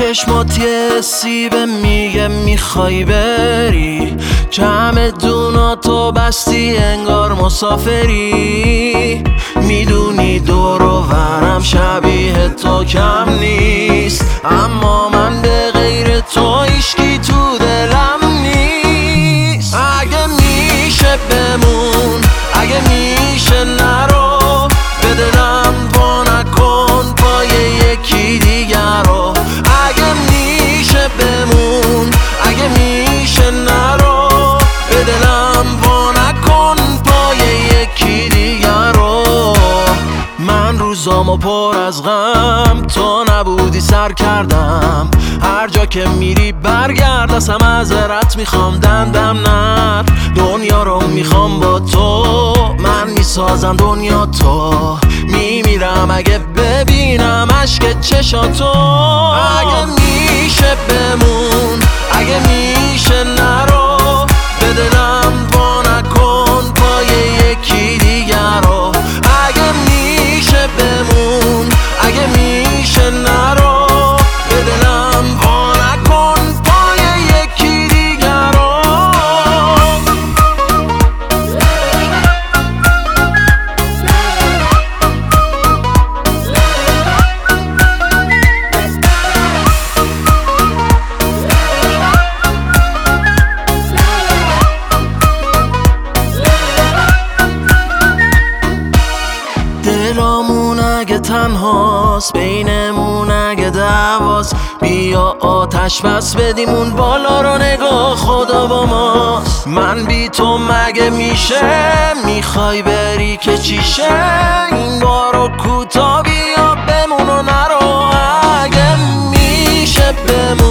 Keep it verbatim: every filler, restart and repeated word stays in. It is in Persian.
چشمات یه سیبه میگه میخوای بری، چمدوناتو بستی انگار مسافری. میدونی دور و برم شبیه تو کم نیست، اما من به غیر تو هیچکی تو دلم نیست. اگه میشه بمون، اگه میشه نرو، به دلم وا نکن پای یکی دیگر رو. اگه میشه بمون، اگه میشه نرو، به دلم وا نکن پای یکی دیگر رو. من روزامو پر از غم، تو نبودی سر کردم. هر جا که میری برگرد، از همه معذرت میخوام دندم نر. دنیا رو میخوام با تو، من میسازم دنیا تو. میمیرم اگه ببینم عشق چشاتو. اگه میشه بمون، اگه میشه نرو، به دلم وا نکن پای یکی دیگر رو. اگه میشه بمون، اگه میشه نرو، به دلم وا نکن پای یکی دیگر رو. دلامون اگه تنهاست، بینمون اگه دعواست، بیا آتش بس بدیمون بالا رو نگاه خدا با ماست. من بی تو مگه میشه، میخوای بری که چیشه، این بارو کوتا بیا بمون و نرو. اگه میشه بمون،